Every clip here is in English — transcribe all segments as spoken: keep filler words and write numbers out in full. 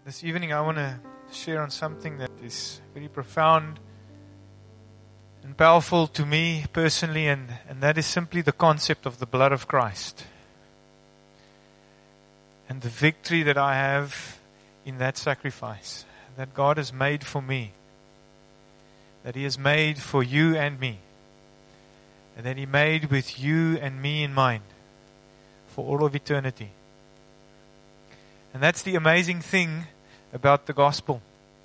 This evening I want to share on something that is very profound and powerful to me personally, and, and that is simply the concept of the blood of Christ. And the victory that I have in that sacrifice that God has made for me, that He has made for you and me, and that He made with you and me in mind for all of eternity. And that's the amazing thing about the gospel.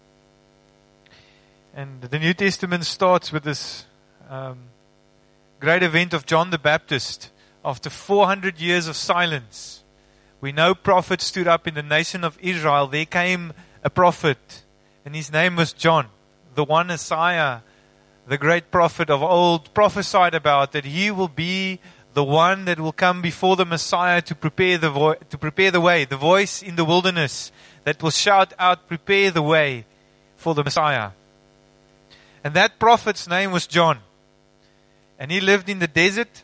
And the New Testament starts with this um, great event of John the Baptist. After four hundred years of silence, we know prophet stood up in the nation of Israel. There came a prophet, and his name was John, the one Isaiah, the great prophet of old, prophesied about, that he will be the one that will come before the Messiah to prepare the vo- to prepare the way, the voice in the wilderness that will shout out, prepare the way for the Messiah. And that prophet's name was John. And he lived in the desert,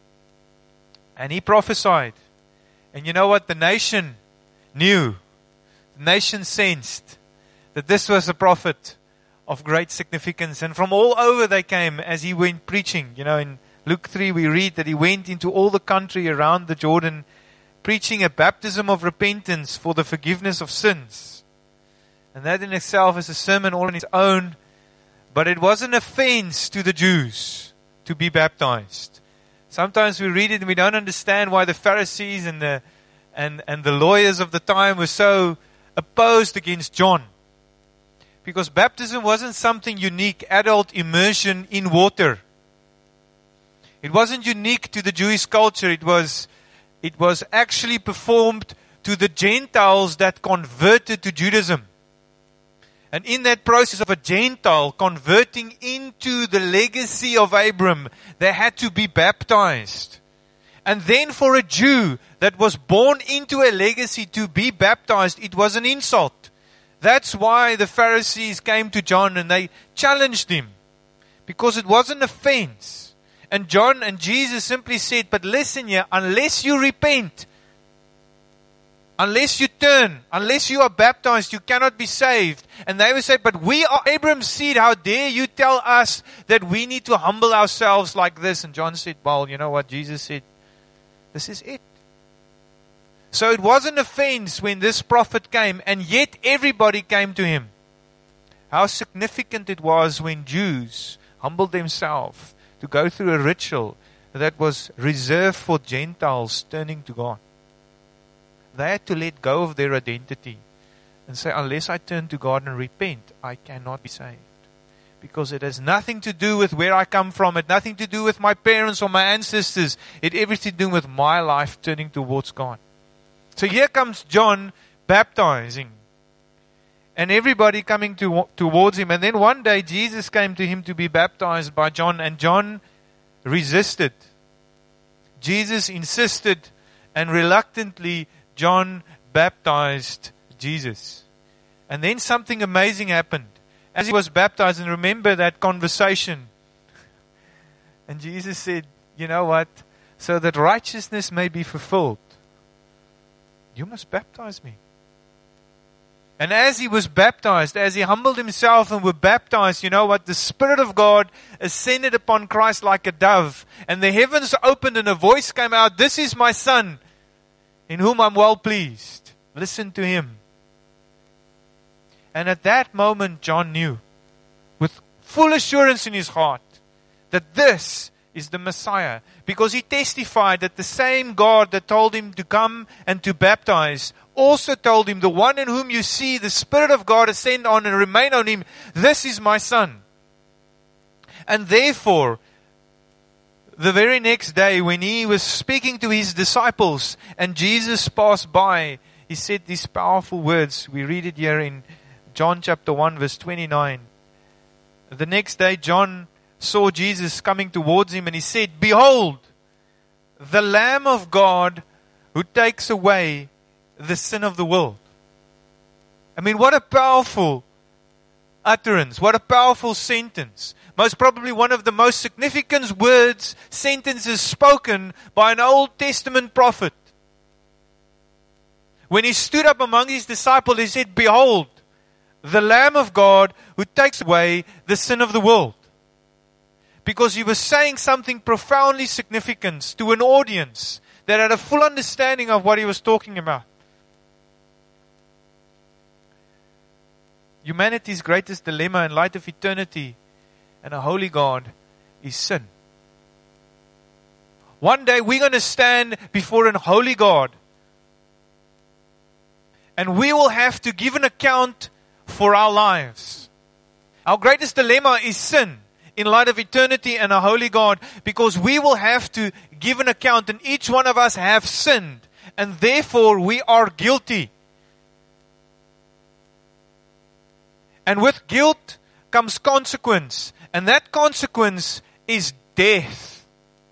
and he prophesied. And you know what? The nation knew, the nation sensed that this was a prophet of great significance. And from all over they came as he went preaching. You know, in Luke three we read that he went into all the country around the Jordan, preaching a baptism of repentance for the forgiveness of sins. And that in itself is a sermon all on its own. But it was an offense to the Jews to be baptized. Sometimes we read it and we don't understand why the Pharisees and the and, and the lawyers of the time were so opposed against John. Because baptism wasn't something unique, adult immersion in water. It wasn't unique to the Jewish culture. It was, it was actually performed to the Gentiles that converted to Judaism. And in that process of a Gentile converting into the legacy of Abram, they had to be baptized. And then for a Jew that was born into a legacy to be baptized, it was an insult. That's why the Pharisees came to John and they challenged him. Because it was an offense. And John and Jesus simply said, but listen here, unless you repent, unless you turn, unless you are baptized, you cannot be saved. And they would say, but we are Abraham's seed. How dare you tell us that we need to humble ourselves like this? And John said, well, you know what? Jesus said, this is it. So it was an offense when this prophet came, and yet everybody came to him. How significant it was when Jews humbled themselves to go through a ritual that was reserved for Gentiles turning to God. They had to let go of their identity and say, unless I turn to God and repent, I cannot be saved. Because it has nothing to do with where I come from. It has nothing to do with my parents or my ancestors. It has everything to do with my life turning towards God. So here comes John baptizing. And everybody coming to, towards him. And then one day Jesus came to him to be baptized by John. And John resisted. Jesus insisted, and reluctantly John baptized Jesus. And then something amazing happened. As he was baptized, and remember that conversation. And Jesus said, you know what? So that righteousness may be fulfilled, you must baptize me. And as he was baptized, as he humbled himself and were baptized, you know what? The Spirit of God ascended upon Christ like a dove. And the heavens opened and a voice came out, this is my Son, in whom I'm well pleased. Listen to him. And at that moment, John knew, with full assurance in his heart, that this is the Messiah. Because he testified that the same God that told him to come and to baptize also told him, the one in whom you see the Spirit of God ascend on and remain on him, this is my Son. And therefore, the very next day when he was speaking to his disciples and Jesus passed by, he said these powerful words. We read it here in John chapter one verse twenty-nine. The next day John saw Jesus coming towards him and he said, behold, the Lamb of God who takes away the sin of the world. I mean, what a powerful utterance. What a powerful sentence. Most probably one of the most significant words, sentences spoken by an Old Testament prophet. When He stood up among His disciples, He said, "Behold, the Lamb of God who takes away the sin of the world." Because He was saying something profoundly significant to an audience that had a full understanding of what He was talking about. Humanity's greatest dilemma in light of eternity and a holy God is sin. One day we're going to stand before an holy God, and we will have to give an account for our lives. Our greatest dilemma is sin in light of eternity and a holy God, because we will have to give an account, and each one of us have sinned, and therefore we are guilty. And with guilt comes consequence, and that consequence is death.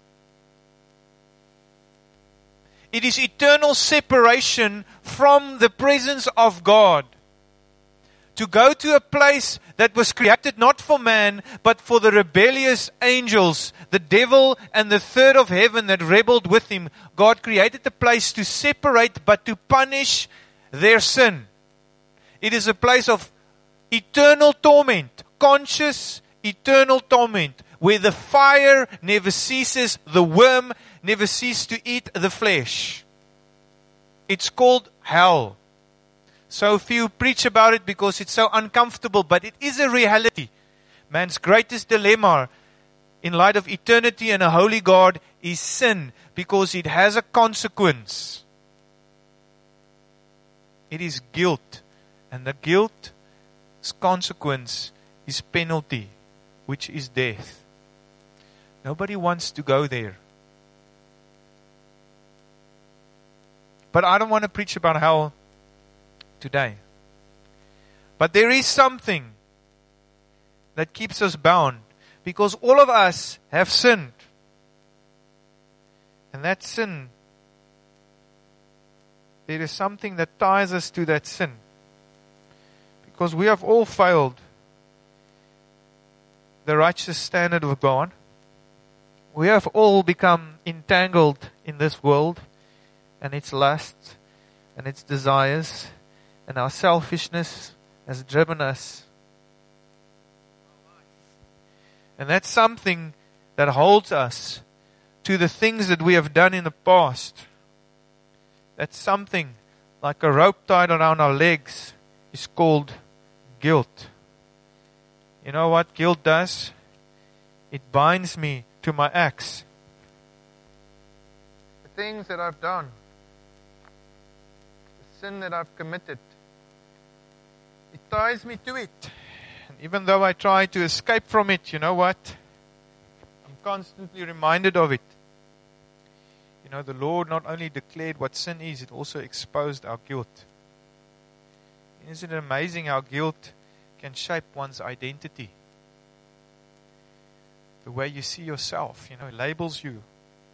It is eternal separation from the presence of God. To go to a place that was created not for man, but for the rebellious angels, the devil and the third of heaven that rebelled with him. God created a place to separate, but to punish their sin. It is a place of eternal torment, conscious eternal torment, where the fire never ceases, the worm never ceases to eat the flesh. It's called hell. So few preach about it because it's so uncomfortable, but it is a reality. Man's greatest dilemma in light of eternity and a holy God is sin, because it has a consequence. It is guilt, and the guilt's consequence is penalty, which is death. Nobody wants to go there. But I don't want to preach about hell today. But there is something that keeps us bound, because all of us have sinned. And that sin, there is something that ties us to that sin. Because we have all failed the righteous standard of God. We have all become entangled in this world and its lusts and its desires, and our selfishness has driven us. And that's something that holds us to the things that we have done in the past. That's something like a rope tied around our legs is called guilt. You know what guilt does? It binds me to my acts. The things that I've done, the sin that I've committed, it ties me to it. And even though I try to escape from it, you know what? I'm constantly reminded of it. You know, the Lord not only declared what sin is, it also exposed our guilt. Isn't it amazing how guilt can shape one's identity? The way you see yourself, you know, it labels you.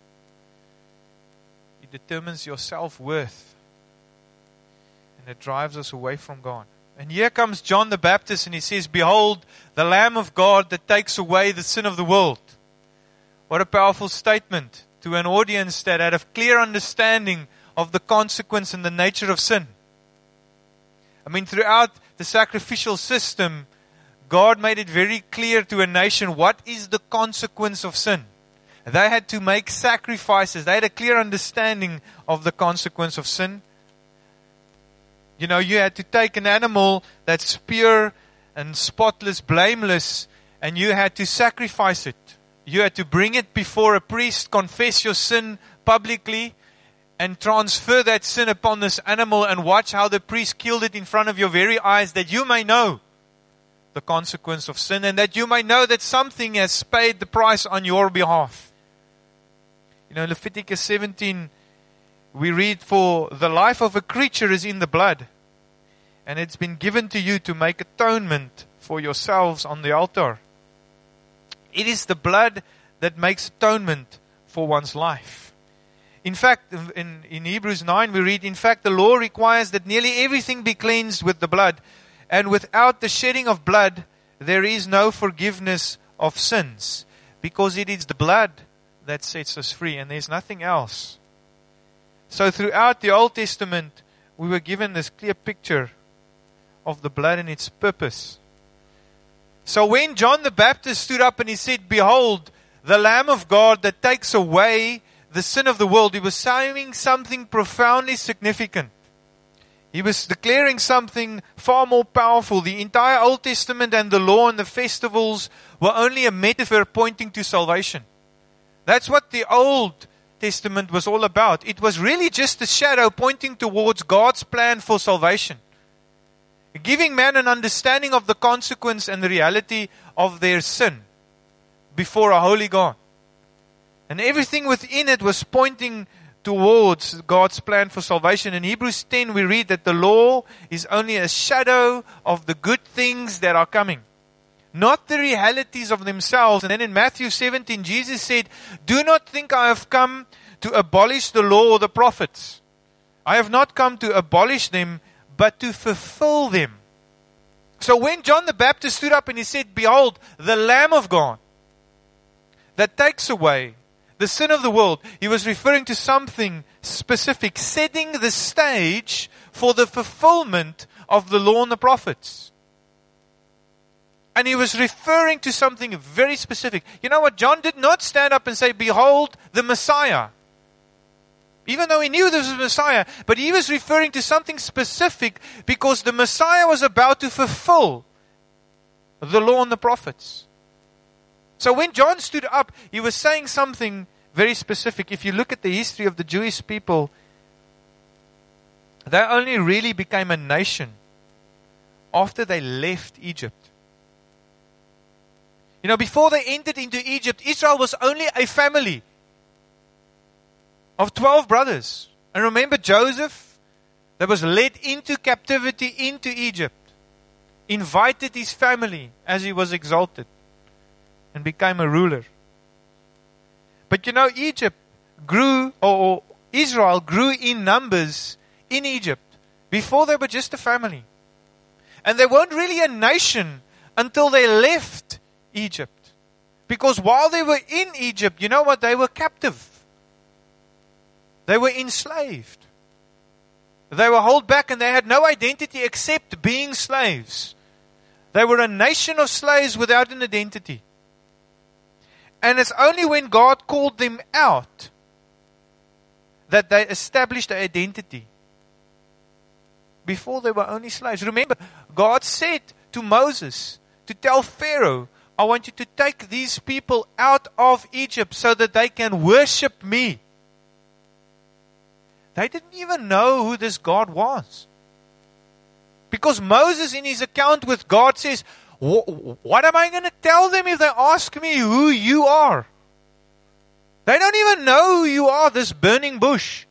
It determines your self-worth. And it drives us away from God. And here comes John the Baptist, and he says, "Behold, the Lamb of God that takes away the sin of the world." What a powerful statement to an audience that had a clear understanding of the consequence and the nature of sin. I mean, throughout the sacrificial system, God made it very clear to a nation what is the consequence of sin. They had to make sacrifices. They had a clear understanding of the consequence of sin. You know, you had to take an animal that's pure and spotless, blameless, and you had to sacrifice it. You had to bring it before a priest, confess your sin publicly, and transfer that sin upon this animal, and watch how the priest killed it in front of your very eyes, that you may know the consequence of sin, and that you may know that something has paid the price on your behalf. You know, in Leviticus seventeen, we read, "For the life of a creature is in the blood, and it's been given to you to make atonement for yourselves on the altar." It is the blood that makes atonement for one's life. In fact, in, in Hebrews nine we read, "In fact, the law requires that nearly everything be cleansed with the blood, and without the shedding of blood, there is no forgiveness of sins." Because it is the blood that sets us free, and there's nothing else. So throughout the Old Testament, we were given this clear picture of the blood and its purpose. So when John the Baptist stood up and he said, "Behold, the Lamb of God that takes away the sin of the world," he was saying something profoundly significant. He was declaring something far more powerful. The entire Old Testament and the law and the festivals were only a metaphor pointing to salvation. That's what the Old Testament was all about. It was really just a shadow pointing towards God's plan for salvation, giving man an understanding of the consequence and the reality of their sin before a holy God. And everything within it was pointing towards God's plan for salvation. In Hebrews ten we read that the law is only a shadow of the good things that are coming, not the realities of themselves. And then in Matthew seventeen, Jesus said, "Do not think I have come to abolish the law or the prophets. I have not come to abolish them, but to fulfill them." So when John the Baptist stood up and he said, "Behold, the Lamb of God that takes away the sin of the world," he was referring to something specific, setting the stage for the fulfillment of the law and the prophets. And he was referring to something very specific. You know what? John did not stand up and say, "Behold, the Messiah." Even though he knew this was the Messiah, but he was referring to something specific because the Messiah was about to fulfill the law and the prophets. So when John stood up, he was saying something very specific. If you look at the history of the Jewish people, they only really became a nation after they left Egypt. You know, before they entered into Egypt, Israel was only a family of twelve brothers. And remember Joseph, that was led into captivity into Egypt, invited his family as he was exalted and became a ruler. But you know, Egypt grew, or Israel grew in numbers in Egypt. Before they were just a family. And they weren't really a nation until they left Egypt. Because while they were in Egypt, you know what? They were captive. They were enslaved. They were held back and they had no identity except being slaves. They were a nation of slaves without an identity. And it's only when God called them out that they established an identity. Before they were only slaves. Remember, God said to Moses to tell Pharaoh, "I want you to take these people out of Egypt so that they can worship me." They didn't even know who this God was. Because Moses in his account with God says, "What am I going to tell them if they ask me who you are?" They don't even know who you are, this burning bush.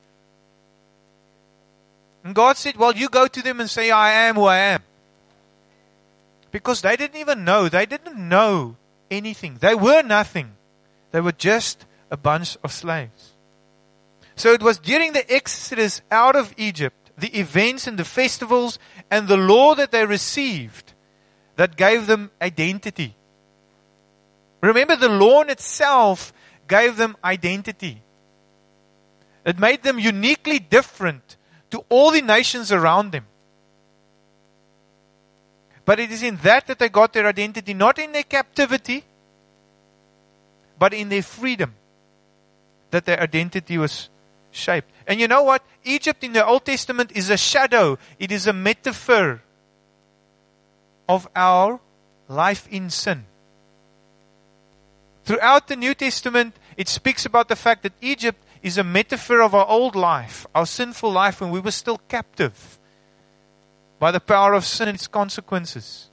And God said, "Well, you go to them and say, I am who I am." Because they didn't even know. They didn't know anything. They were nothing. They were just a bunch of slaves. So it was during the exodus out of Egypt, the events and the festivals and the law that they received that gave them identity. Remember, the law in itself gave them identity. It made them uniquely different to all the nations around them. But it is in that that they got their identity, not in their captivity, but in their freedom, that their identity was shaped. And you know what? Egypt in the Old Testament is a shadow. It is a metaphor of our life in sin. Throughout the New Testament, it speaks about the fact that Egypt is a metaphor of our old life, our sinful life when we were still captive by the power of sin and its consequences.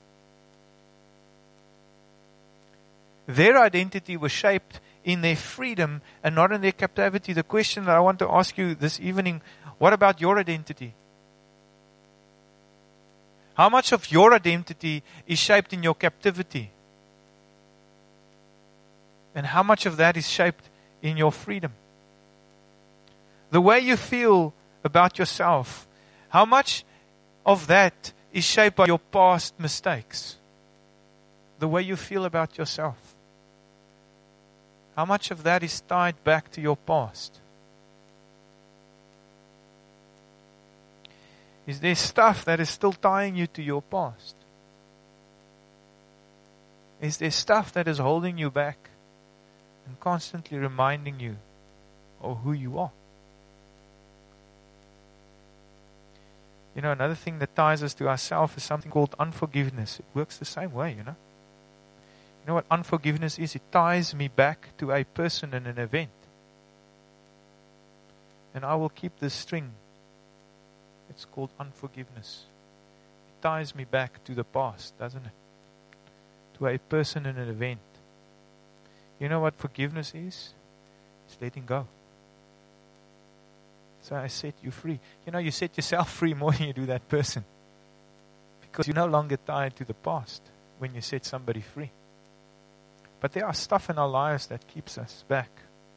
Their identity was shaped in their freedom and not in their captivity. The question that I want to ask you this evening, what about your identity? How much of your identity is shaped in your captivity? And how much of that is shaped in your freedom? The way you feel about yourself, how much of that is shaped by your past mistakes? The way you feel about yourself. How much of that is tied back to your past? Is there stuff that is still tying you to your past? Is there stuff that is holding you back and constantly reminding you of who you are? You know, another thing that ties us to ourselves is something called unforgiveness. It works the same way, you know. You know what unforgiveness is? It ties me back to a person and an event. And I will keep this string. It's called unforgiveness. It ties me back to the past, doesn't it? To a person and an event. You know what forgiveness is? It's letting go. So I set you free. You know, you set yourself free more than you do that person. Because you're no longer tied to the past when you set somebody free. But there are stuff in our lives that keeps us back.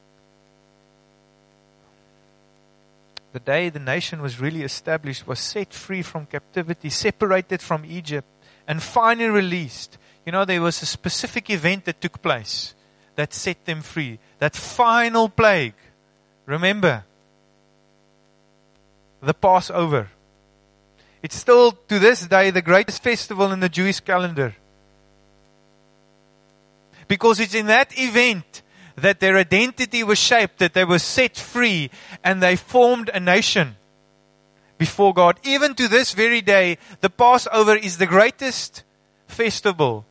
The day the nation was really established, was set free from captivity, separated from Egypt, and finally released. You know, there was a specific event that took place that set them free. That final plague. Remember? The Passover. It's still, to this day, the greatest festival in the Jewish calendar. Because it's in that event that their identity was shaped, that they were set free, and they formed a nation before God. Even to this very day, the Passover is the greatest festival.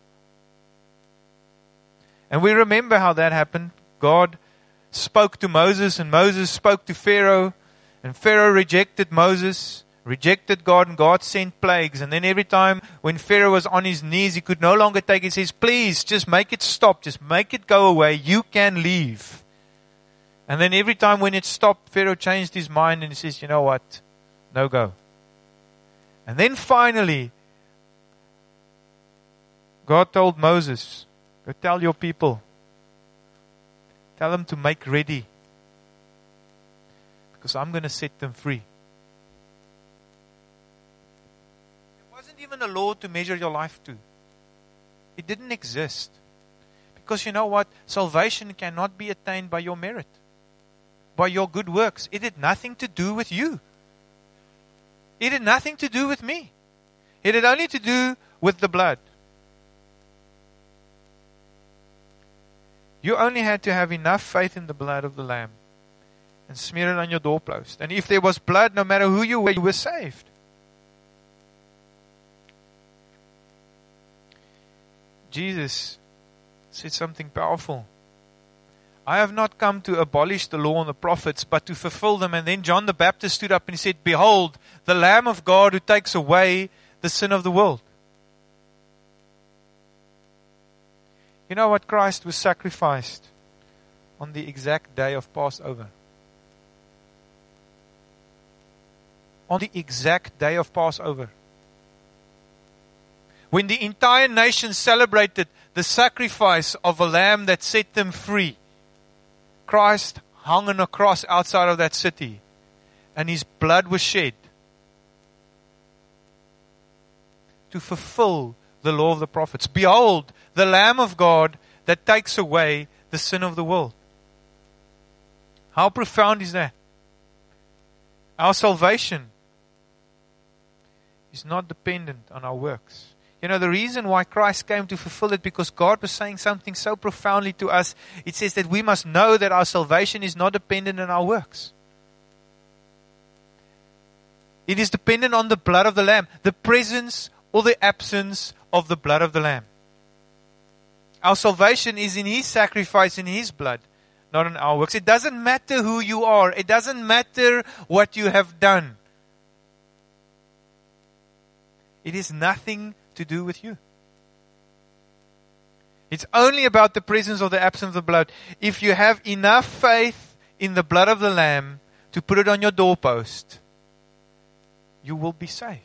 And we remember how that happened. God spoke to Moses, and Moses spoke to Pharaoh, and Pharaoh rejected Moses, rejected God, and God sent plagues. And then every time when Pharaoh was on his knees, he could no longer take it. He says, please, just make it stop. Just make it go away. You can leave. And then every time when it stopped, Pharaoh changed his mind and he says, you know what? No go. And then finally, God told Moses, go tell your people. Tell them to make ready. Because I'm going to set them free. There wasn't even a law to measure your life to. It didn't exist. Because you know what? Salvation cannot be attained by your merit. By your good works. It had nothing to do with you. It had nothing to do with me. It had only to do with the blood. You only had to have enough faith in the blood of the Lamb and smear it on your doorpost. And if there was blood, no matter who you were, you were saved. Jesus said something powerful. I have not come to abolish the law and the prophets, but to fulfill them. And then John the Baptist stood up and he said, behold, the Lamb of God who takes away the sin of the world. You know what? Christ was sacrificed on the exact day of Passover. On the exact day of Passover. When the entire nation celebrated the sacrifice of a lamb that set them free, Christ hung on a cross outside of that city, and His blood was shed to fulfill the law of the prophets. Behold, the Lamb of God that takes away the sin of the world. How profound is that? Our salvation is not dependent on our works. You know, the reason why Christ came to fulfill it, because God was saying something so profoundly to us. It says that we must know that our salvation is not dependent on our works. It is dependent on the blood of the Lamb, the presence or the absence of the blood of the Lamb. Our salvation is in His sacrifice, in His blood, not in our works. It doesn't matter who you are. It doesn't matter what you have done. It is nothing to do with you. It's only about the presence or the absence of the blood. If you have enough faith in the blood of the Lamb to put it on your doorpost, you will be saved.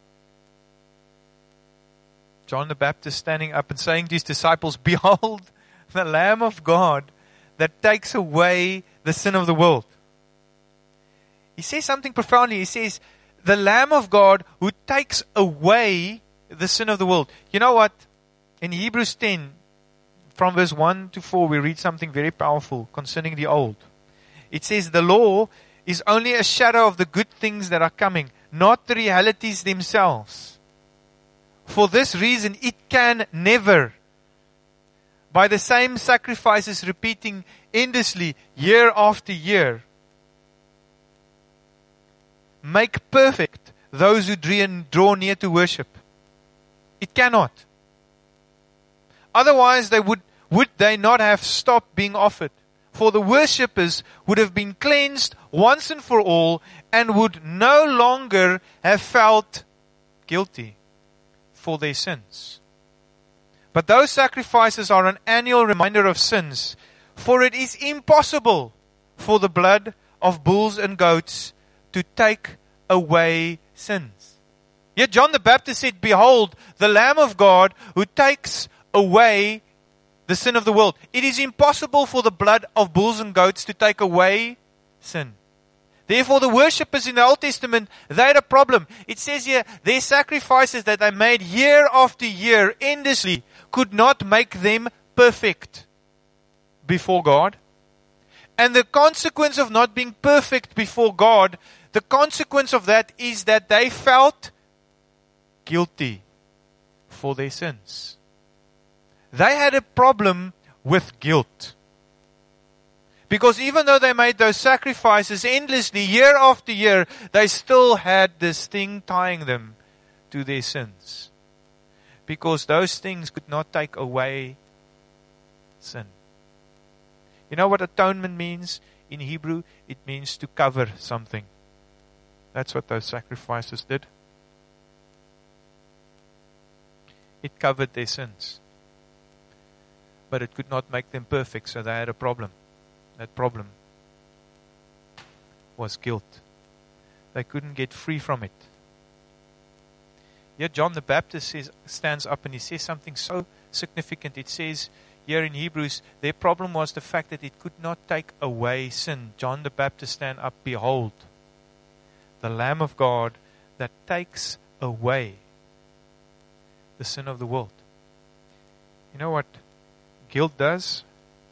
John the Baptist standing up and saying to his disciples, behold, the Lamb of God that takes away the sin of the world. He says something profoundly. He says, the Lamb of God who takes away the sin of the world. You know what? In Hebrews ten, from verse one to four, we read something very powerful concerning the old. It says, the law is only a shadow of the good things that are coming, not the realities themselves. For this reason, it can never, by the same sacrifices repeating endlessly year after year, make perfect those who draw near to worship. It cannot. Otherwise, they would, would they not have stopped being offered? For the worshippers would have been cleansed once and for all and would no longer have felt guilty for their sins. But those sacrifices are an annual reminder of sins, for it is impossible for the blood of bulls and goats to take away sins. Yet John the Baptist said, "Behold, the Lamb of God who takes away the sin of the world." It is impossible for the blood of bulls and goats to take away sin. Therefore, the worshippers in the Old Testament, they had a problem. It says here, their sacrifices that they made year after year, endlessly, could not make them perfect before God. And the consequence of not being perfect before God, the consequence of that is that they felt guilty for their sins. They had a problem with guilt. Because even though they made those sacrifices endlessly, year after year, they still had this thing tying them to their sins. Because those things could not take away sin. You know what atonement means in Hebrew? It means to cover something. That's what those sacrifices did. It covered their sins. But it could not make them perfect, so they had a problem. That problem was guilt. They couldn't get free from it. Yet John the Baptist says, stands up and he says something so significant. It says here in Hebrews, their problem was the fact that it could not take away sin. John the Baptist stand up, "Behold, the Lamb of God that takes away the sin of the world." You know what guilt does?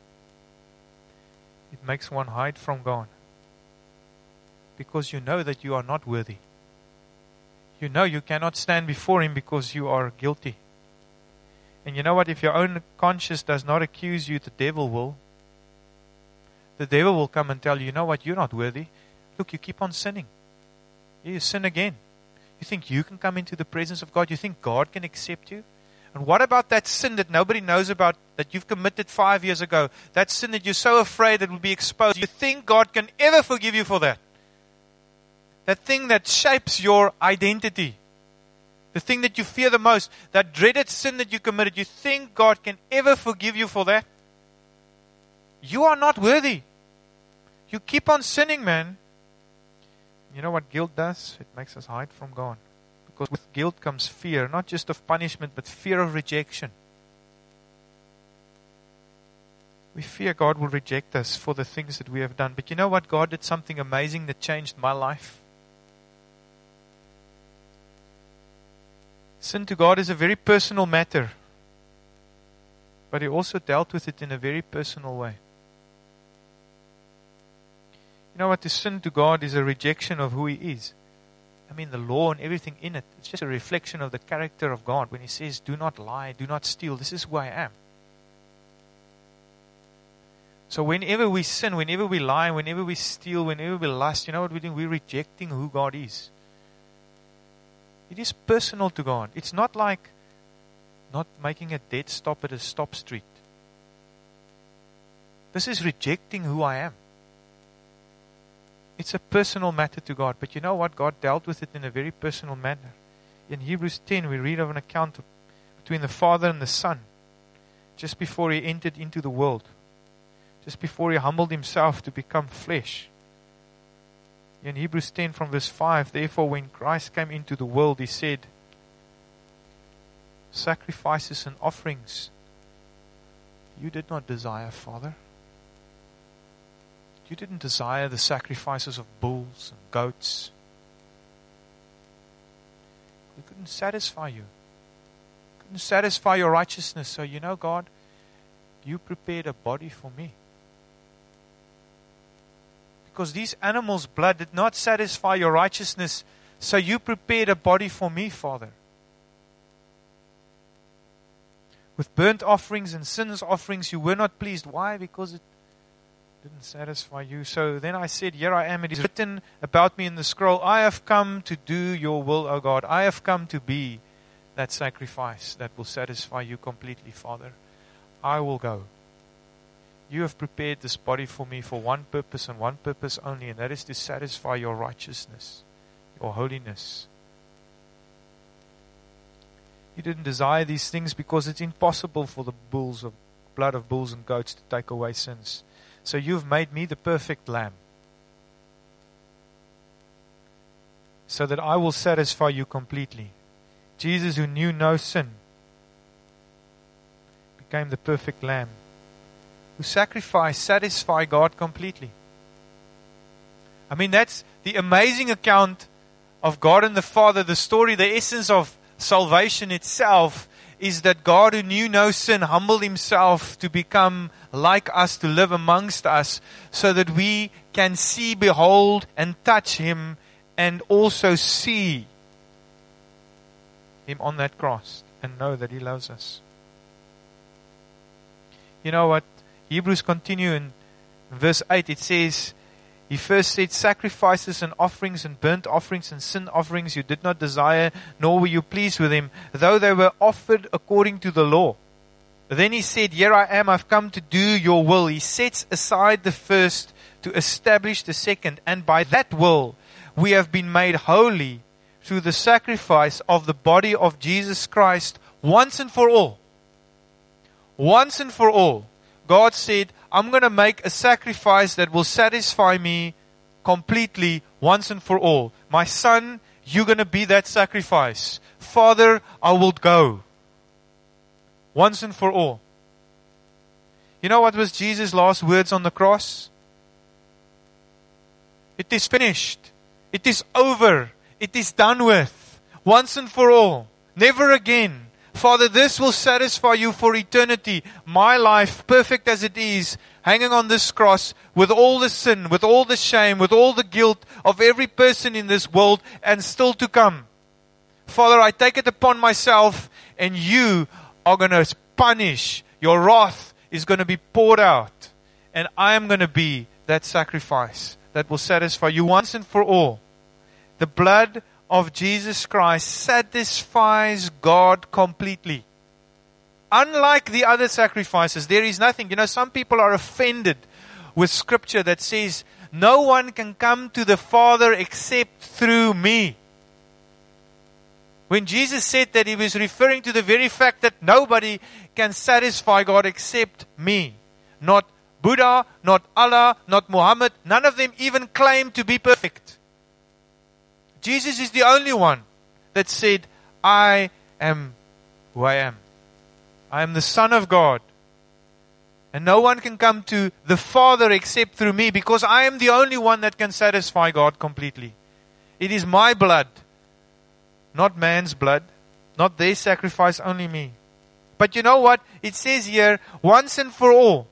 It makes one hide from God. Because you know that you are not worthy. You know you cannot stand before Him because you are guilty. And you know what? If your own conscience does not accuse you, the devil will. The devil will come and tell you, you know what? You're not worthy. Look, you keep on sinning. You sin again. You think you can come into the presence of God? You think God can accept you? And what about that sin that nobody knows about, that you've committed five years ago? That sin that you're so afraid that will be exposed. You think God can ever forgive you for that? That thing that shapes your identity. The thing that you fear the most. That dreaded sin that you committed. You think God can ever forgive you for that? You are not worthy. You keep on sinning, man. You know what guilt does? It makes us hide from God. Because with guilt comes fear, not just of punishment, but fear of rejection. We fear God will reject us for the things that we have done. But you know what? God did something amazing that changed my life. Sin to God is a very personal matter. But He also dealt with it in a very personal way. You know what? To sin to God is a rejection of who He is. I mean, the law and everything in it, it's just a reflection of the character of God. When He says, do not lie, do not steal, this is who I am. So whenever we sin, whenever we lie, whenever we steal, whenever we lust, you know what we're doing? We're rejecting who God is. It is personal to God. It's not like not making a dead stop at a stop street. This is rejecting who I am. It's a personal matter to God. But you know what? God dealt with it in a very personal manner. In Hebrews ten, we read of an account of, between the Father and the Son. Just before He entered into the world. Just before He humbled Himself to become flesh. In Hebrews ten from verse five, therefore when Christ came into the world, He said, sacrifices and offerings you did not desire, Father. You didn't desire the sacrifices of bulls and goats. It couldn't satisfy you. It couldn't satisfy your righteousness. So you know, God, you prepared a body for me. Because these animals' blood did not satisfy your righteousness. So you prepared a body for me, Father. With burnt offerings and sins offerings, you were not pleased. Why? Because it didn't satisfy you. So then I said, here I am. It is written about me in the scroll. I have come to do your will, O God. I have come to be that sacrifice that will satisfy you completely, Father. I will go. You have prepared this body for me for one purpose and one purpose only, and that is to satisfy your righteousness, your holiness. You didn't desire these things because it's impossible for the bulls of blood of bulls and goats to take away sins. So you've made me the perfect lamb, so that I will satisfy you completely. Jesus, who knew no sin, became the perfect lamb, who sacrificed, satisfied God completely. I mean, that's the amazing account of God and the Father. The story, the essence of salvation itself is that God, who knew no sin, humbled himself to become like us, to live amongst us, so that we can see, behold, and touch him, and also see him on that cross and know that he loves us. You know what? Hebrews continue in verse eight. It says, he first said, sacrifices and offerings and burnt offerings and sin offerings you did not desire, nor were you pleased with them, though they were offered according to the law. Then he said, here I am, I've come to do your will. He sets aside the first to establish the second, and by that will we have been made holy through the sacrifice of the body of Jesus Christ once and for all. Once and for all. God said, I'm going to make a sacrifice that will satisfy me completely once and for all. My son, you're going to be that sacrifice. Father, I will go. Once and for all. You know what was Jesus' last words on the cross? It is finished. It is over. It is done with. Once and for all. Never again. Father, this will satisfy you for eternity. My life, perfect as it is, hanging on this cross, with all the sin, with all the shame, with all the guilt of every person in this world, and still to come. Father, I take it upon myself, and you are going to punish. Your wrath is going to be poured out, and I am going to be that sacrifice that will satisfy you once and for all. The blood of Jesus Christ satisfies God completely. Unlike the other sacrifices, there is nothing. You know, some people are offended with scripture that says, no one can come to the Father except through me. When Jesus said that, he was referring to the very fact that nobody can satisfy God except me. Not Buddha, not Allah, not Muhammad. None of them even claim to be perfect. Jesus is the only one that said, I am who I am. I am the Son of God. And no one can come to the Father except through me, because I am the only one that can satisfy God completely. It is my blood, not man's blood, not their sacrifice, only me. But you know what? It says here, once and for all,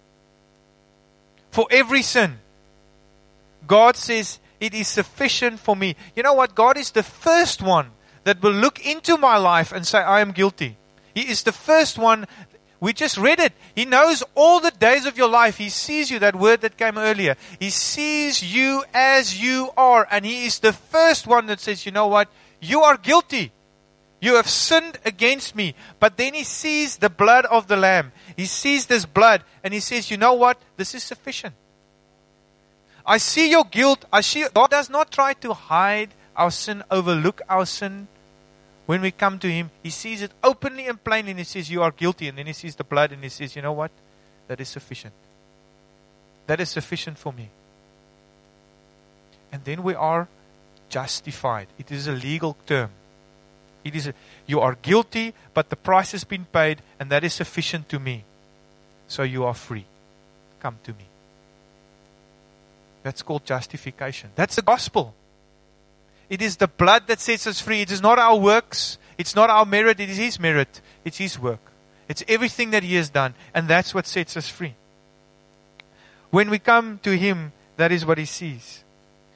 for every sin, God says, it is sufficient for me. You know what? God is the first one that will look into my life and say, I am guilty. He is the first one. We just read it. He knows all the days of your life. He sees you, that word that came earlier. He sees you as you are. And He is the first one that says, you know what? You are guilty. You have sinned against me. But then He sees the blood of the Lamb. He sees this blood and He says, you know what? This is sufficient. I see your guilt. I see. God does not try to hide our sin, overlook our sin. When we come to Him, He sees it openly and plainly, and He says, you are guilty. And then He sees the blood and He says, you know what? That is sufficient. That is sufficient for me. And then we are justified. It is a legal term. It is a, you are guilty, but the price has been paid, and that is sufficient to me. So you are free. Come to me. That's called justification. That's the gospel. It is the blood that sets us free. It is not our works. It's not our merit. It is His merit. It's His work. It's everything that He has done. And that's what sets us free. When we come to Him, that is what He sees.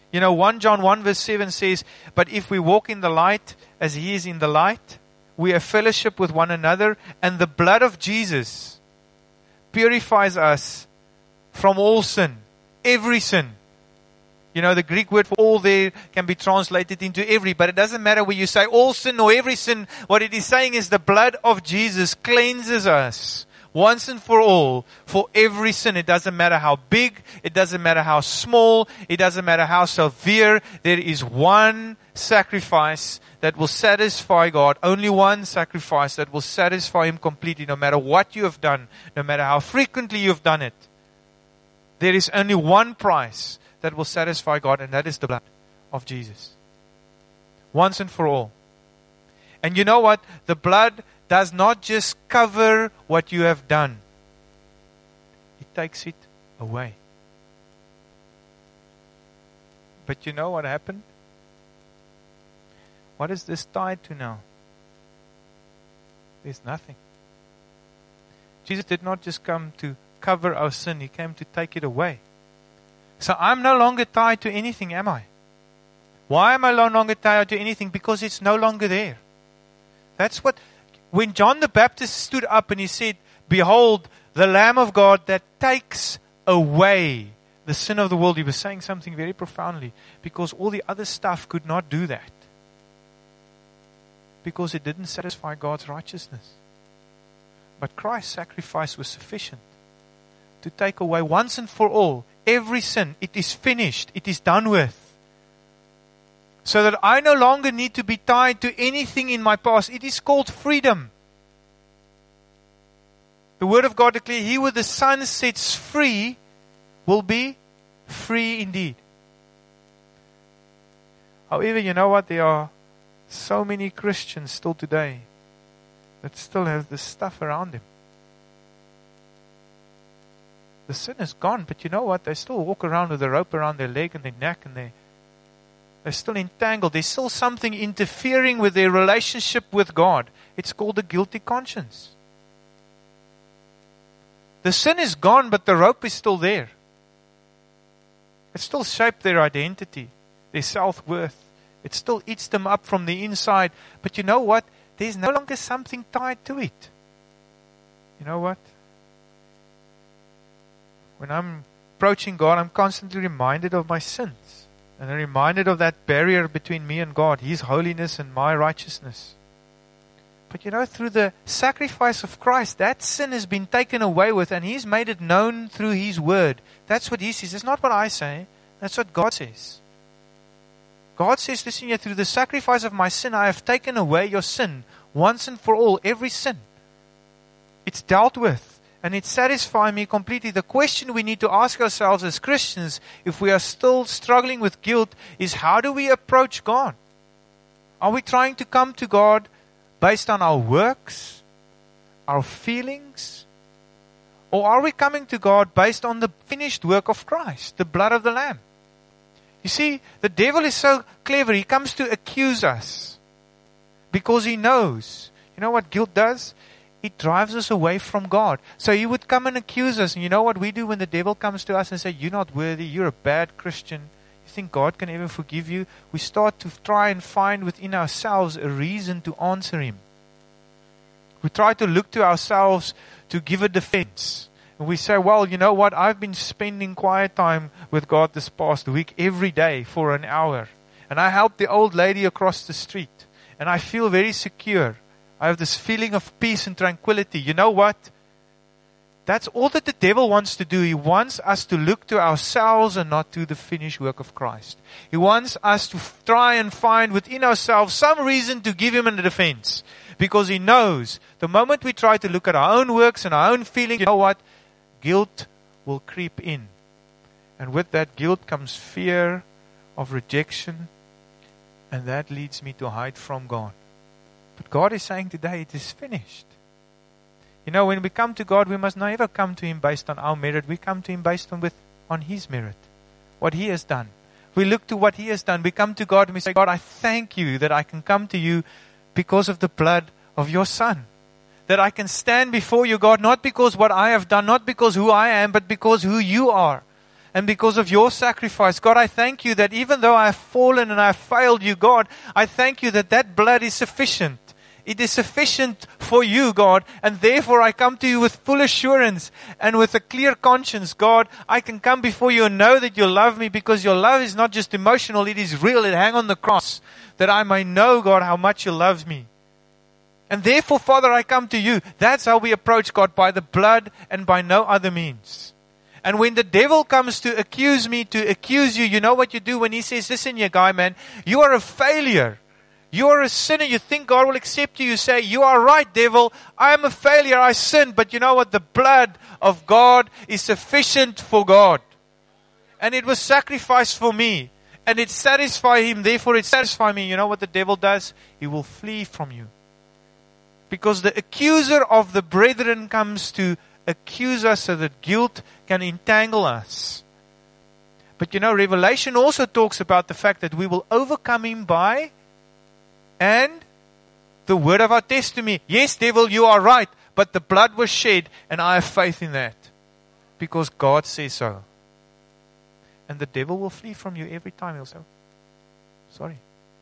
You know, First John one verse seven says, but if we walk in the light as He is in the light, we have fellowship with one another, and the blood of Jesus purifies us from all sin, every sin. You know, the Greek word for all there can be translated into every, but it doesn't matter whether you say all sin or every sin. What it is saying is the blood of Jesus cleanses us once and for all for every sin. It doesn't matter how big, it doesn't matter how small, it doesn't matter how severe. There is one sacrifice that will satisfy God, only one sacrifice that will satisfy Him completely, no matter what you have done, no matter how frequently you've done it. There is only one price that will satisfy God, and that is the blood of Jesus. Once and for all. And you know what? The blood does not just cover what you have done. It takes it away. But you know what happened? What is this tied to now? There's nothing. Jesus did not just come to cover our sin. He came to take it away. So I'm no longer tied to anything, am I? Why am I no longer tied to anything? Because it's no longer there. That's what, when John the Baptist stood up and he said, behold, the Lamb of God that takes away the sin of the world, he was saying something very profoundly, because all the other stuff could not do that. Because it didn't satisfy God's righteousness. But Christ's sacrifice was sufficient to take away once and for all every sin. It is finished. It is done with. So that I no longer need to be tied to anything in my past. It is called freedom. The Word of God declares, he who the Son sets free will be free indeed. However, you know what? There are so many Christians still today that still have this stuff around them. The sin is gone, but you know what? They still walk around with a rope around their leg and their neck, and they, they're still entangled. There's still something interfering with their relationship with God. It's called a guilty conscience. The sin is gone, but the rope is still there. It still shaped their identity, their self-worth. It still eats them up from the inside. But you know what? There's no longer something tied to it. You know what? When I'm approaching God, I'm constantly reminded of my sins. And I'm reminded of that barrier between me and God, His holiness and my righteousness. But you know, through the sacrifice of Christ, that sin has been taken away with, and He's made it known through His Word. That's what He says. It's not what I say. That's what God says. God says, listen here, through the sacrifice of my sin, I have taken away your sin once and for all, every sin. It's dealt with, and it's satisfying me completely. The question we need to ask ourselves as Christians, if we are still struggling with guilt, is how do we approach God? Are we trying to come to God based on our works, our feelings? Or are we coming to God based on the finished work of Christ, the blood of the Lamb? You see, the devil is so clever. He comes to accuse us because he knows. You know what guilt does? It drives us away from God. So he would come and accuse us. And you know what we do when the devil comes to us and say, you're not worthy, you're a bad Christian. You think God can ever forgive you? We start to try and find within ourselves a reason to answer him. We try to look to ourselves to give a defense. And we say, well, you know what? I've been spending quiet time with God this past week every day for an hour. And I helped the old lady across the street. And I feel very secure. I have this feeling of peace and tranquility. You know what? That's all that the devil wants to do. He wants us to look to ourselves and not to the finished work of Christ. He wants us to try and find within ourselves some reason to give him a defense. Because he knows the moment we try to look at our own works and our own feelings, you know what? Guilt will creep in. And with that guilt comes fear of rejection. And that leads me to hide from God. But God is saying today, it is finished. You know, when we come to God, we must never come to Him based on our merit. We come to Him based on with on His merit. What He has done. We look to what He has done. We come to God and we say, God, I thank you that I can come to you because of the blood of your Son. That I can stand before you, God, not because what I have done, not because who I am, but because who you are. And because of your sacrifice, God, I thank you that even though I have fallen and I have failed you, God, I thank you that that blood is sufficient. It is sufficient for you, God, and therefore I come to you with full assurance and with a clear conscience. God, I can come before you and know that you love me, because your love is not just emotional, it is real. It hung on the cross, that I may know, God, how much you love me. And therefore, Father, I come to you. That's how we approach God, by the blood and by no other means. And when the devil comes to accuse me, to accuse you, you know what you do when he says, listen here, guy, man, you are a failure. You are a sinner. You think God will accept you. You say, you are right, devil. I am a failure. I sinned. But you know what? The blood of God is sufficient for God. And it was sacrificed for me. And it satisfies him. Therefore, it satisfies me. You know what the devil does? He will flee from you. Because the accuser of the brethren comes to accuse us so that guilt can entangle us. But you know, Revelation also talks about the fact that we will overcome him by and the word of our testimony. Yes, devil, you are right, but the blood was shed, and I have faith in that, because God says so. And the devil will flee from you every time. He'll say, sorry,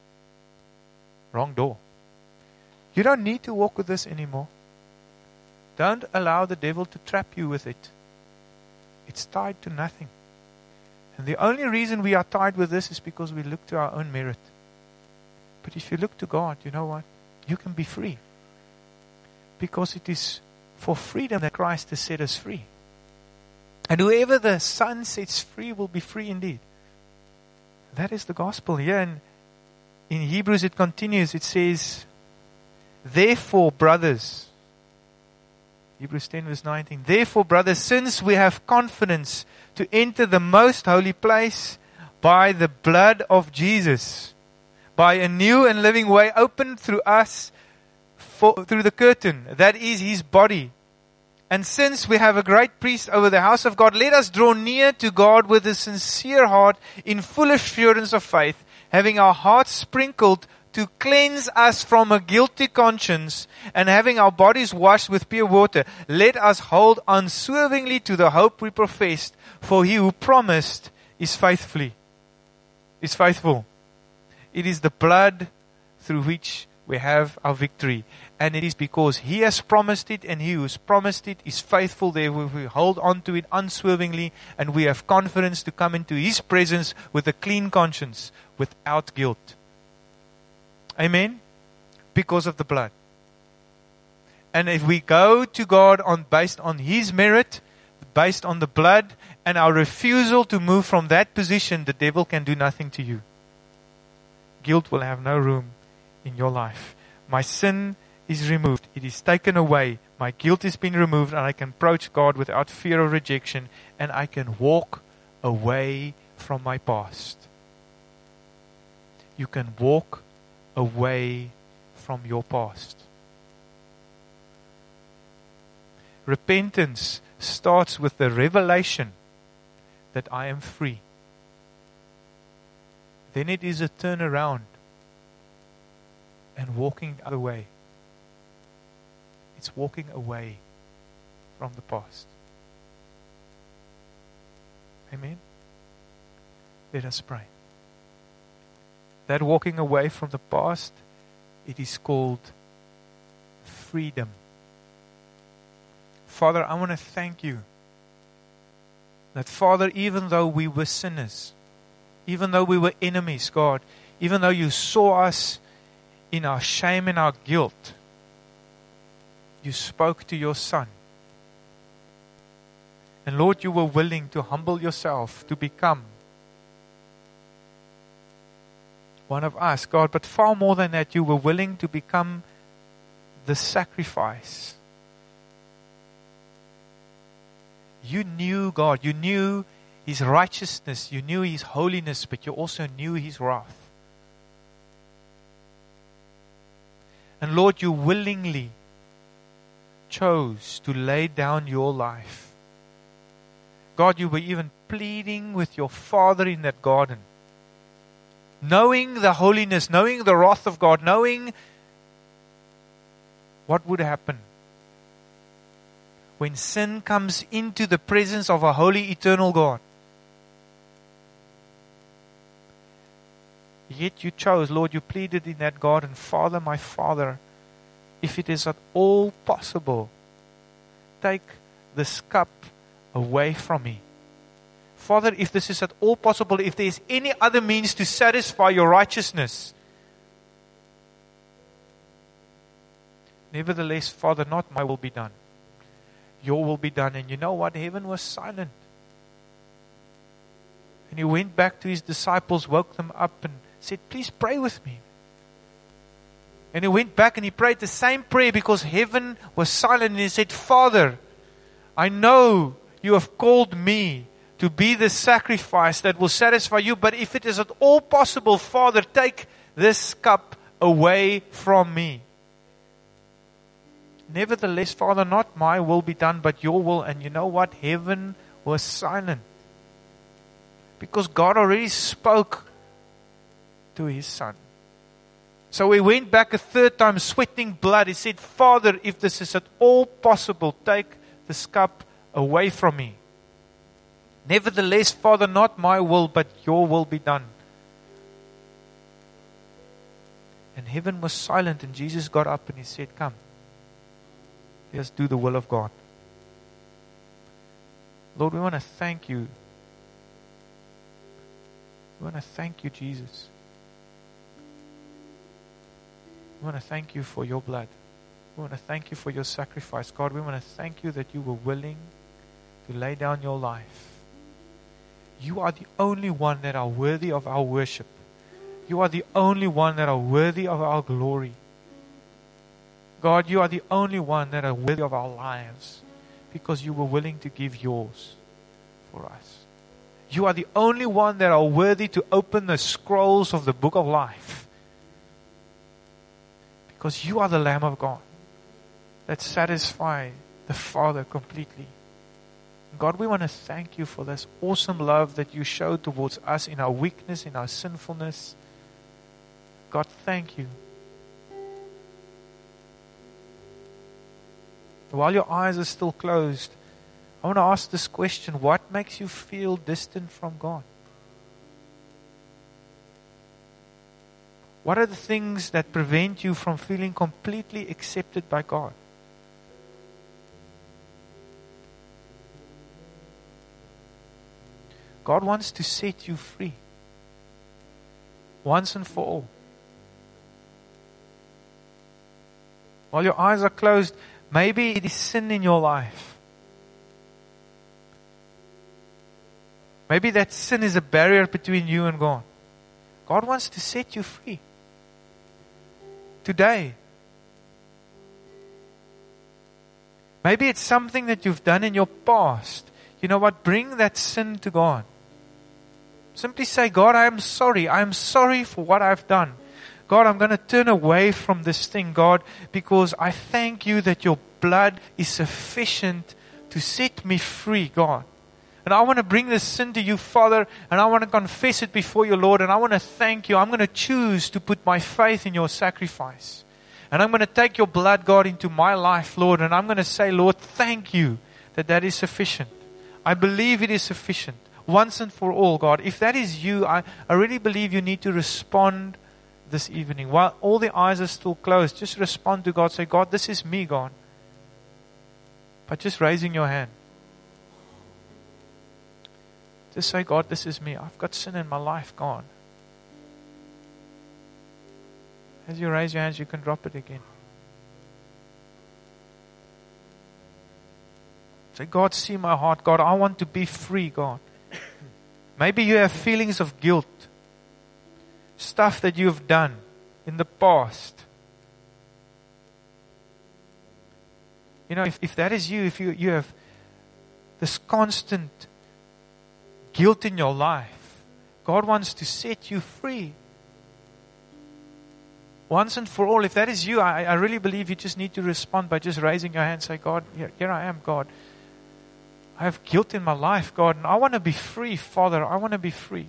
wrong door. You don't need to walk with this anymore. Don't allow the devil to trap you with it. It's tied to nothing. And the only reason we are tied with this is because we look to our own merit. But if you look to God, you know what? You can be free. Because it is for freedom that Christ has set us free. And whoever the Son sets free will be free indeed. That is the gospel here. And in Hebrews it continues. It says, therefore, brothers, Hebrews ten verse nineteen, therefore, brothers, since we have confidence to enter the most holy place by the blood of Jesus, by a new and living way opened through us, for, through the curtain, that is his body. And since we have a great priest over the house of God, let us draw near to God with a sincere heart, in full assurance of faith, having our hearts sprinkled to cleanse us from a guilty conscience, and having our bodies washed with pure water. Let us hold unswervingly to the hope we professed, for he who promised is faithfully, is faithful. It is the blood through which we have our victory. And it is because he has promised it, and he who has promised it is faithful. Therefore we hold on to it unswervingly, and we have confidence to come into his presence with a clean conscience, without guilt. Amen? Because of the blood. And if we go to God on based on his merit, based on the blood, and our refusal to move from that position, the devil can do nothing to you. Guilt will have no room in your life. My sin is removed. It is taken away. My guilt has been removed, and I can approach God without fear of rejection, and I can walk away from my past. You can walk away from your past. Repentance starts with the revelation that I am free. Then it is a turnaround and walking the other way. It's walking away from the past. Amen? Let us pray. That walking away from the past, it is called freedom. Father, I want to thank you that, Father, even though we were sinners, even though we were enemies, God, even though you saw us in our shame and our guilt, you spoke to your Son. And Lord, you were willing to humble yourself to become one of us, God. But far more than that, you were willing to become the sacrifice. You knew God, you knew his righteousness, you knew his holiness, but you also knew his wrath. And Lord, you willingly chose to lay down your life. God, you were even pleading with your Father in that garden, knowing the holiness, knowing the wrath of God, knowing what would happen when sin comes into the presence of a holy, eternal God. Yet you chose, Lord, you pleaded in that garden, Father, my Father, if it is at all possible, take this cup away from me. Father, if this is at all possible, if there is any other means to satisfy your righteousness, nevertheless, Father, not my will be done. Your will be done. And you know what? Heaven was silent. And he went back to his disciples, woke them up and said, please pray with me. And he went back and he prayed the same prayer because heaven was silent. And he said, Father, I know you have called me to be the sacrifice that will satisfy you. But if it is at all possible, Father, take this cup away from me. Nevertheless, Father, not my will be done, but your will. And you know what? Heaven was silent. Because God already spoke to his son. So he went back a third time, sweating blood. He said, Father, if this is at all possible, take this cup away from me. Nevertheless, Father, not my will, but your will be done. And heaven was silent, and Jesus got up and he said, come, let's do the will of God. Lord, we want to thank you. We want to thank you, Jesus. We want to thank you for your blood. We want to thank you for your sacrifice. God, we want to thank you that you were willing to lay down your life. You are the only one that are worthy of our worship. You are the only one that are worthy of our glory. God, you are the only one that are worthy of our lives because you were willing to give yours for us. You are the only one that are worthy to open the scrolls of the book of life because you are the Lamb of God that satisfies the Father completely. God, we want to thank you for this awesome love that you showed towards us in our weakness, in our sinfulness. God, thank you. While your eyes are still closed, I want to ask this question. What makes you feel distant from God? What are the things that prevent you from feeling completely accepted by God? God wants to set you free. Once and for all. While your eyes are closed, maybe it is sin in your life. Maybe that sin is a barrier between you and God. God wants to set you free. Today. Maybe it's something that you've done in your past. You know what? Bring that sin to God. Simply say, God, I am sorry. I am sorry for what I've done. God, I'm going to turn away from this thing, God, because I thank you that your blood is sufficient to set me free, God. And I want to bring this sin to you, Father, and I want to confess it before you, Lord, and I want to thank you. I'm going to choose to put my faith in your sacrifice. And I'm going to take your blood, God, into my life, Lord, and I'm going to say, Lord, thank you that that is sufficient. I believe it is sufficient, once and for all, God. If that is you, I, I really believe you need to respond this evening. While all the eyes are still closed, just respond to God. Say, God, this is me, God. By just raising your hand. Just say, God, this is me. I've got sin in my life, God. As you raise your hands, you can drop it again. Say, God, see my heart. God, I want to be free, God. Maybe you have feelings of guilt. Stuff that you have done in the past. You know, if, if that is you, if you, you have this constant guilt in your life, God wants to set you free. Once and for all, if that is you, I, I really believe you just need to respond by just raising your hand. Say, God, here, here I am, God. I have guilt in my life, God, and I want to be free, Father. I want to be free.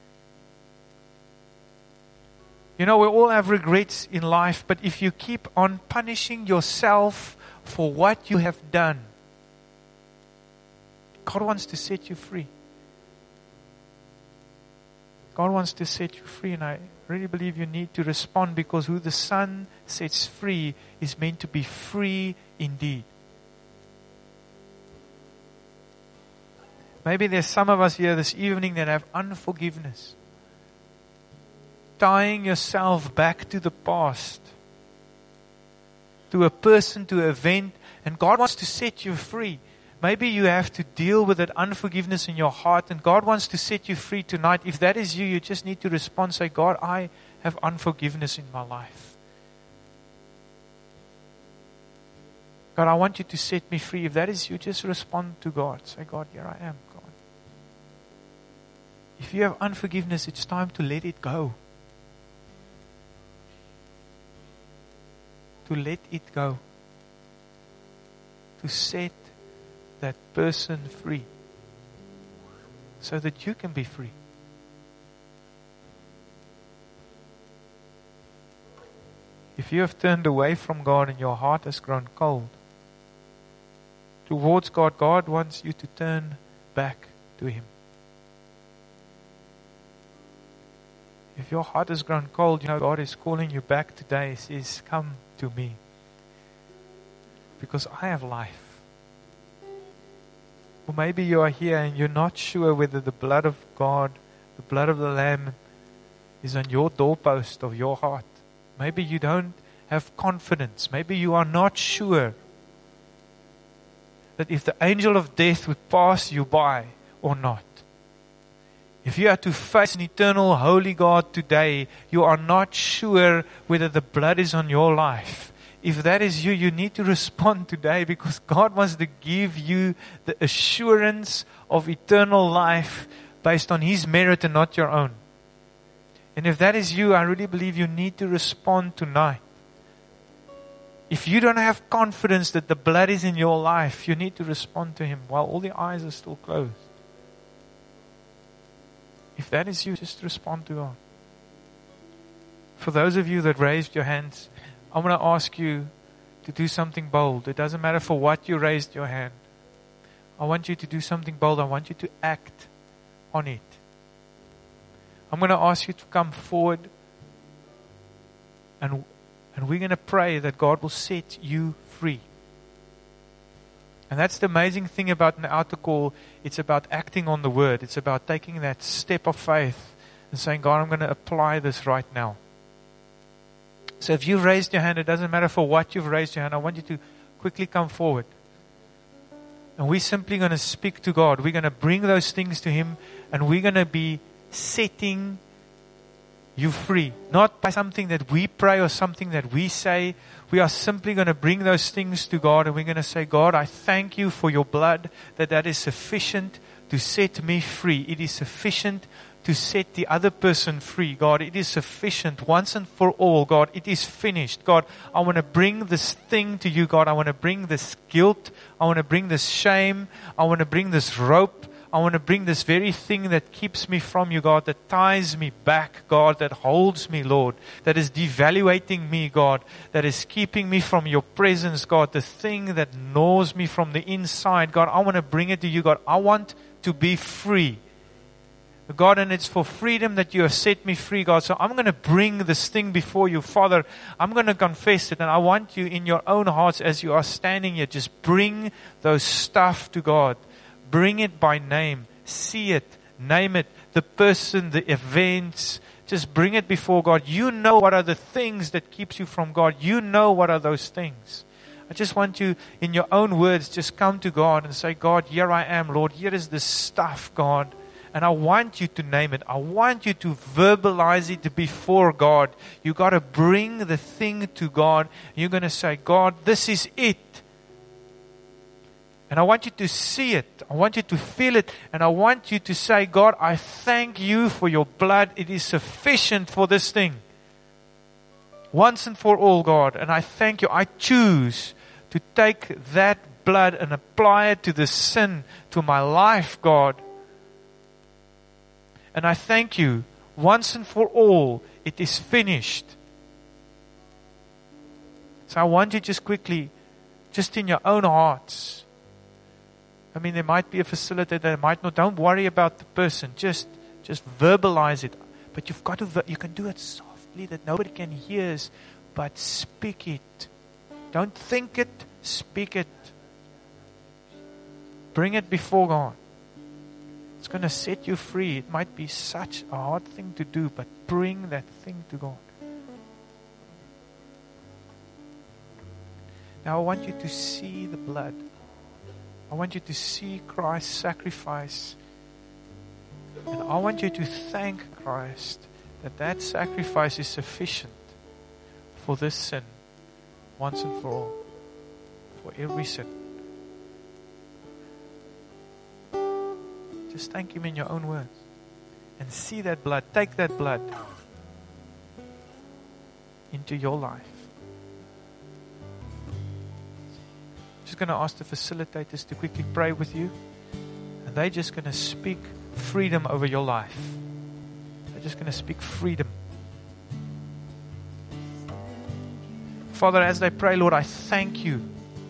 You know, we all have regrets in life, but if you keep on punishing yourself for what you have done, God wants to set you free. God wants to set you free, and I I really believe you need to respond, because who the Son sets free is meant to be free indeed. Maybe there's some of us here this evening that have unforgiveness. Tying yourself back to the past. To a person, to an event. And God wants to set you free. Maybe you have to deal with that unforgiveness in your heart, and God wants to set you free tonight. If that is you, you just need to respond. Say, God, I have unforgiveness in my life. God, I want you to set me free. If that is you, just respond to God. Say, God, here I am, God. If you have unforgiveness, it's time to let it go. To let it go. To set that person free, so that you can be free. If you have turned away from God and your heart has grown cold towards God, God wants you to turn back to Him. If your heart has grown cold, you know God is calling you back today. He says, come to me, because I have life. Or maybe you are here and you're not sure whether the blood of God, the blood of the Lamb, is on your doorpost of your heart. Maybe you don't have confidence. Maybe you are not sure that if the angel of death would pass you by or not. If you had to face an eternal holy God today, you are not sure whether the blood is on your life. If that is you, you need to respond today, because God wants to give you the assurance of eternal life based on His merit and not your own. And if that is you, I really believe you need to respond tonight. If you don't have confidence that the blood is in your life, you need to respond to Him while all the eyes are still closed. If that is you, just respond to God. For those of you that raised your hands, I want to ask you to do something bold. It doesn't matter for what you raised your hand. I want you to do something bold. I want you to act on it. I'm going to ask you to come forward, and, and we're going to pray that God will set you free. And that's the amazing thing about an altar call. It's about acting on the word. It's about taking that step of faith and saying, God, I'm going to apply this right now. So if you've raised your hand, it doesn't matter for what you've raised your hand. I want you to quickly come forward. And we're simply going to speak to God. We're going to bring those things to Him, and we're going to be setting you free. Not by something that we pray or something that we say. We are simply going to bring those things to God, and we're going to say, God, I thank you for your blood, that that is sufficient to set me free. It is sufficient to set the other person free. God, it is sufficient once and for all. God, it is finished. God, I want to bring this thing to you. God, I want to bring this guilt. I want to bring this shame. I want to bring this rope. I want to bring this very thing that keeps me from you, God, that ties me back, God, that holds me, Lord, that is devaluating me, God, that is keeping me from your presence, God, the thing that gnaws me from the inside. God, I want to bring it to you, God. I want to be free. God, and it's for freedom that you have set me free, God. So I'm going to bring this thing before you, Father. I'm going to confess it, and I want you in your own hearts as you are standing here, just bring those stuff to God. Bring it by name. See it. Name it. The person, the events. Just bring it before God. You know what are the things that keeps you from God. You know what are those things. I just want you, in your own words, just come to God and say, God, here I am, Lord. Here is this stuff, God. And I want you to name it. I want you to verbalize it before God. You got to bring the thing to God. You're going to say, God, this is it. And I want you to see it. I want you to feel it. And I want you to say, God, I thank you for your blood. It is sufficient for this thing. Once and for all, God. And I thank you. I choose to take that blood and apply it to the sin, to my life, God. And I thank you, once and for all, it is finished. So I want you just quickly, just in your own hearts. I mean, there might be a facilitator, there might not. Don't worry about the person. Just, just verbalize it. But you've got to, you can do it softly that nobody can hear, but speak it. Don't think it, speak it. Bring it before God. It's going to set you free. It might be such a hard thing to do, but bring that thing to God. Now I want you to see the blood. I want you to see Christ's sacrifice. And I want you to thank Christ that that sacrifice is sufficient for this sin, once and for all, for every sin. Just thank Him in your own words. And see that blood, take that blood into your life. I'm just going to ask the facilitators to quickly pray with you. And they're just going to speak freedom over your life. They're just going to speak freedom. Father, as they pray, Lord, I thank you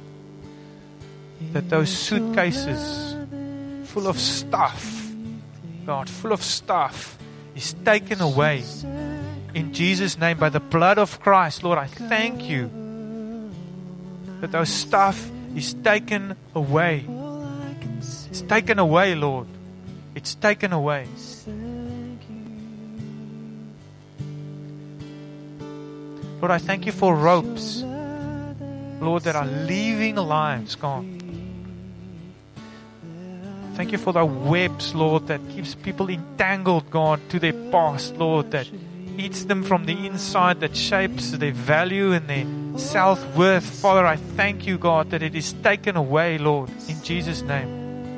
that those suitcases full of stuff, God, full of stuff, is taken away in Jesus' name by the blood of Christ. Lord, I thank you that those stuff is taken away. It's taken away, Lord. It's taken away. Lord, I thank you for ropes, Lord, that are leaving lives, God. Thank you for the webs, Lord, that keeps people entangled, God, to their past, Lord, that eats them from the inside, that shapes their value and their self-worth. Father, I thank you, God, that it is taken away, Lord, in Jesus' name.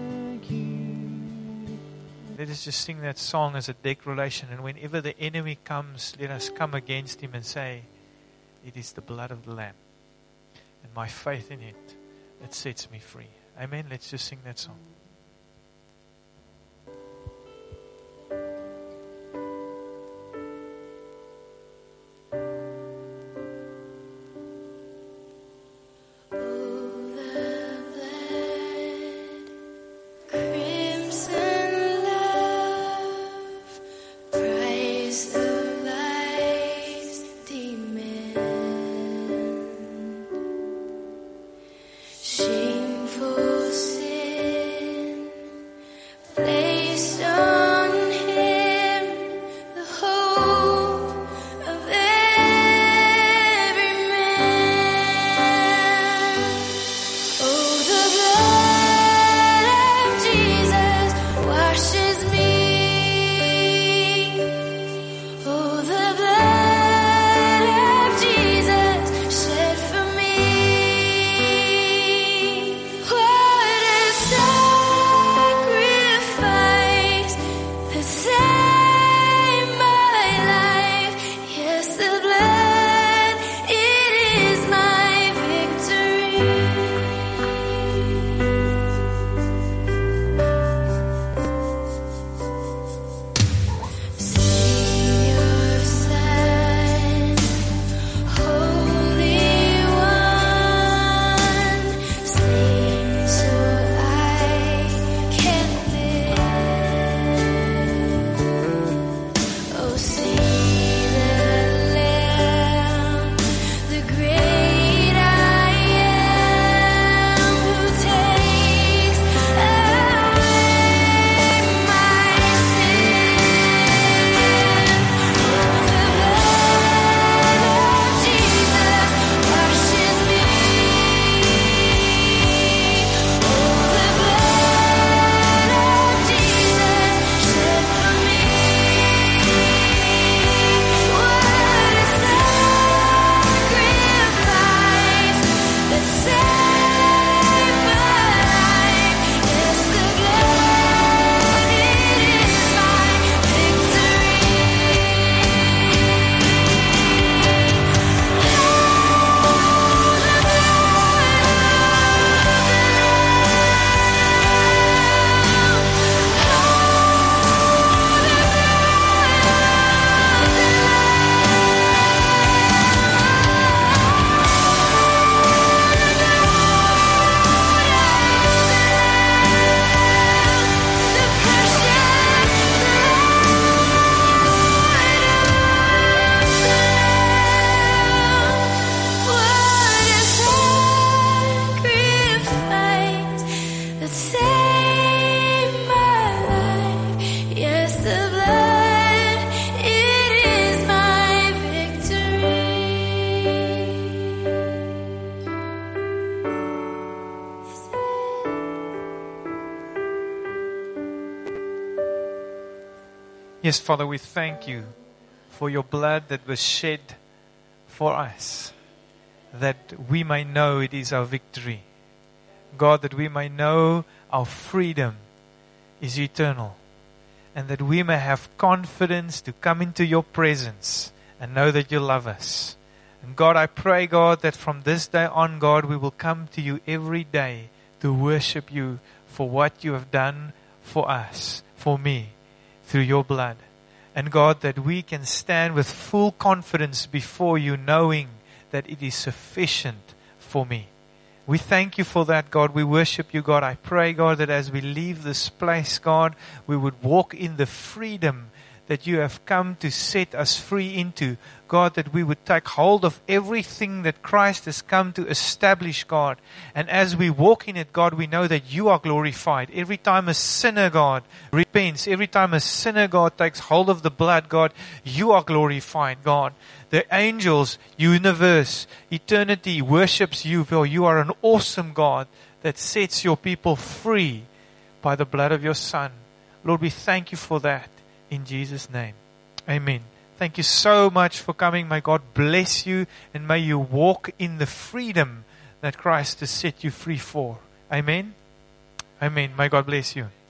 Let us just sing that song as a declaration, and whenever the enemy comes, let us come against him and say, it is the blood of the Lamb and my faith in it that sets me free. Amen. Let's just sing that song. Shameful sin. Yes, Father, we thank you for your blood that was shed for us, that we may know it is our victory. God, that we may know our freedom is eternal, and that we may have confidence to come into your presence and know that you love us. And God, I pray, God, that from this day on, God, we will come to you every day to worship you for what you have done for us, for me, through your blood. And God, that we can stand with full confidence before you, knowing that it is sufficient for me. We thank you for that, God. We worship you, God. I pray, God, that as we leave this place, God, we would walk in the freedom that you have come to set us free into. God, that we would take hold of everything that Christ has come to establish, God. And as we walk in it, God, we know that you are glorified. Every time a sinner, God, repents, every time a sinner, God, takes hold of the blood, God, you are glorified, God. The angels, universe, eternity worships you, for you are an awesome God that sets your people free by the blood of your Son. Lord, we thank you for that. In Jesus' name. Amen. Thank you so much for coming. May God bless you, and may you walk in the freedom that Christ has set you free for. Amen. Amen. May God bless you.